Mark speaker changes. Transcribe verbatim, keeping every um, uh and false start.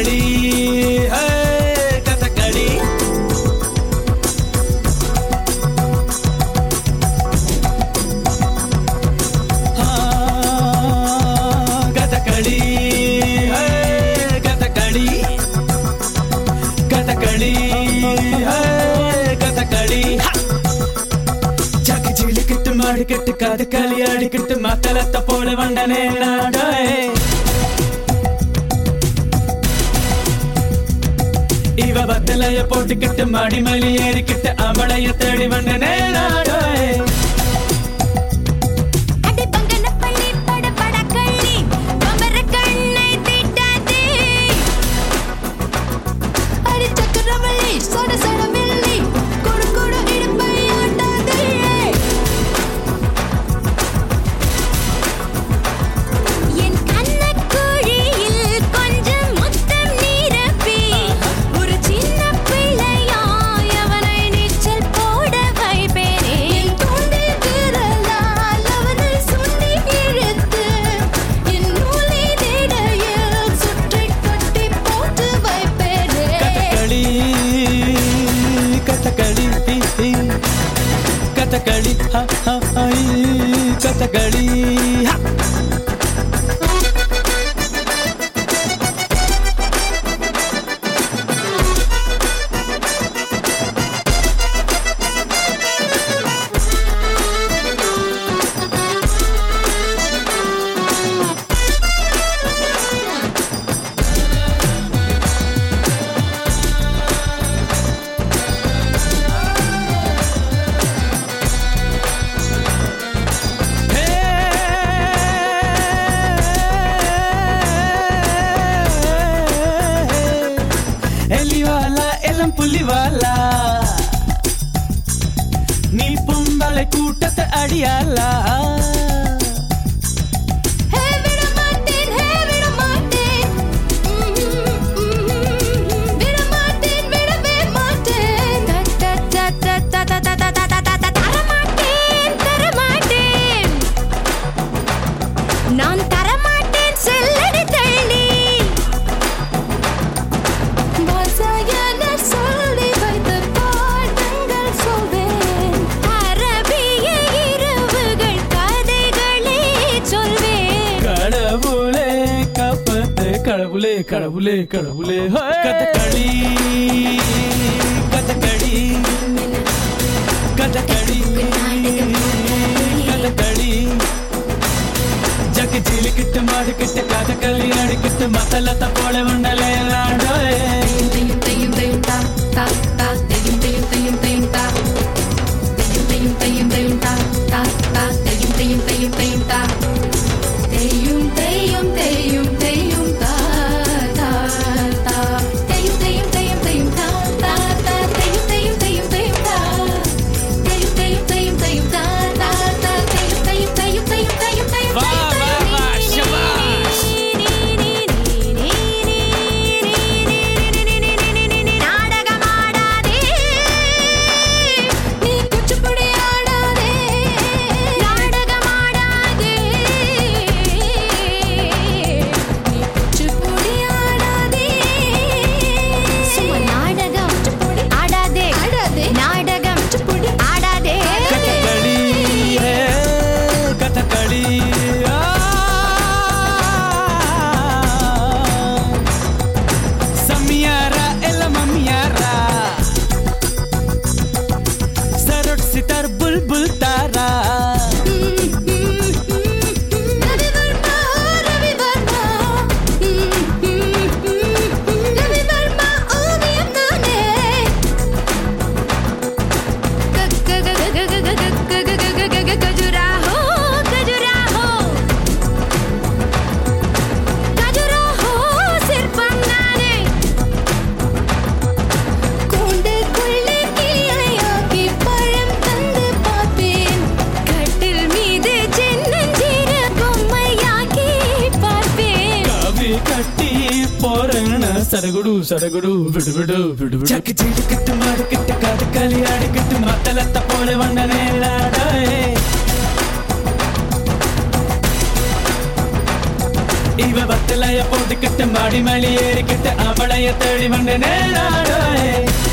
Speaker 1: கதகளி கதகளி கதகளி கதகளி கதகளி கதகளி ஜாக்கி ஜிலிக்கிட்டு மாடிக்கிட்டு கதகளி அடிக்கிட்டு மத்தளத்தை போல வண்டனே நாடே இவ பத்தலைய போட்டுக்கிட்டு மாடி மலி ஏறிக்கிட்டு அவளைய தேடி வந்தனே நாடே கதகளி ஹா ஹா ஹாய் கதகளி ஹா புலிவாலா நீ பொம்பளை கூட்டத்தை அடியாலா
Speaker 2: நான் தரமாட்டேன் செல்லடி தள்ளி சொல்லி வைத்த பாடங்கள் சொல்வேன் அரபிய இரவுகள் கதைகளே சொல்வேன்
Speaker 1: கடவுளே காப்பத்து கடவுளே கடவுளே கடவுளே கதகளி கதகளி கதகளி கதகளி ஜக்கு ஜிலிக்கிட்டு மாடிக்கிட்டு கதகளி அடிக்கிட்டு மத்தளத்தை போல வண்டலே நாடே సరగుడు సరగుడు విడు విడు విడు చక్కి చీటికిట్టు మాడికిట్టు కదకలి ఆడికిట్టు మత్తలత్త పోలే వండనే లాడే இவ பத்தலைய போட்டுக்கிட்டு மாடி மலி ஏறிக்கிட்டு அவளைய தேடி வந்தேனே நானே